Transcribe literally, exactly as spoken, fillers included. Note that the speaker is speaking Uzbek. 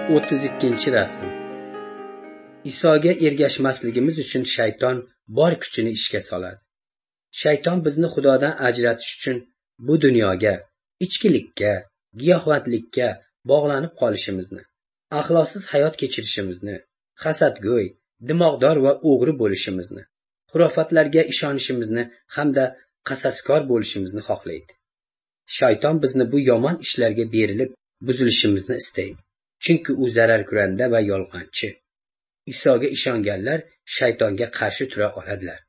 o'ttiz ikkinchi rasm. Isoga ergashmasligimiz uchun shayton bor kuchini ishga soladi. Shayton bizni Xudodan ajratish uchun bu dunyoga, ichkilikka, giyohvandlikka bog'lanib qolishimizni, axloqsiz hayot kechirishimizni, hasadgo'y, dimoqdor va o'g'ri bo'lishimizni, xurofatlarga ishonishimizni hamda qasaskor bo'lishimizni xohlaydi. Shayton bizni bu yomon ishlarga berilib buzilishimizni istaydi. Chunki u zararkuranda va yolg'onchi. Isoga ishonganlar shaytonga qarshi tura oladilar.